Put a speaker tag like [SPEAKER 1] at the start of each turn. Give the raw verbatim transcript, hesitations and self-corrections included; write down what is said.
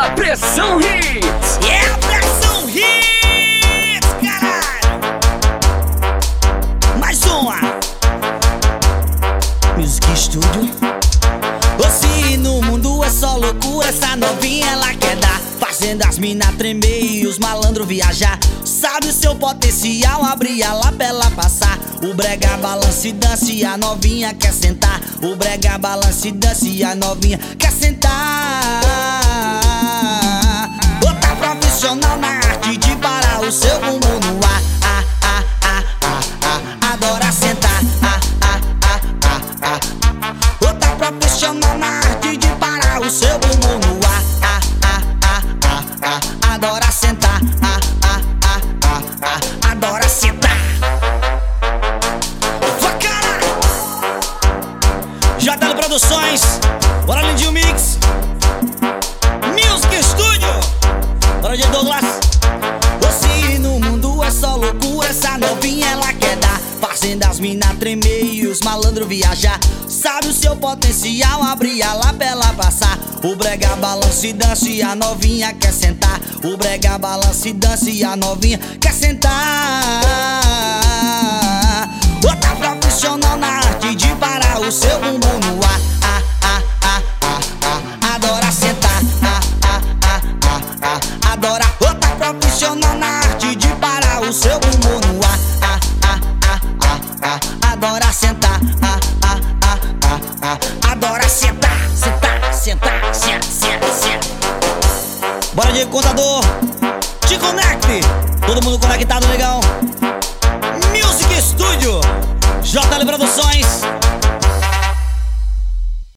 [SPEAKER 1] Pressão Hits!
[SPEAKER 2] É a Pressão Hits, caralho! Mais uma Music Studio. Ou se no mundo é só loucura, essa novinha ela quer dar, fazendo as mina tremer e os malandros viajar. Sabe o seu potencial, abrir a lá pra ela passar. O brega balance, dança e a novinha quer sentar. O brega balance, dança e a novinha quer sentar. Outra profissional na arte de parar o seu bumbum no ar. Ah, ah, ah, ah, ah, adora sentar. Ah, ah, ah, ah, ah. Outra profissional na arte de parar o seu bumbum no ar. Ah, ah, ah, ah, ah, adora sentar. Ah, ah, ah, ah, ah, adora sentar. J L Produções, bora Lindinho Mix, Music Studio, bora de Douglas. Você no mundo é só loucura, essa novinha ela quer dar, fazendo as mina tremer e os malandros viajar. Sabe o seu potencial, abrir a lá pra ela passar. O brega balance, dança e a novinha quer sentar. O brega balance, dança e a novinha quer sentar. Outra profissional na arte de parar o seu bumbum no ar. Ah, ah, ah, ah, ah, adora sentar. Ah, ah, ah, ah, ah, adora. Outra profissional na arte de parar o seu bumbum no ar. Ah, ah, ah, ah, ah, adora sentar. Ah, ah, ah, ah, ah, adora sentar. Sentar, sentar, senta, senta, senta. Bora de contador, te conecte. Todo mundo conectado, legal. Music Studio, J L Produções.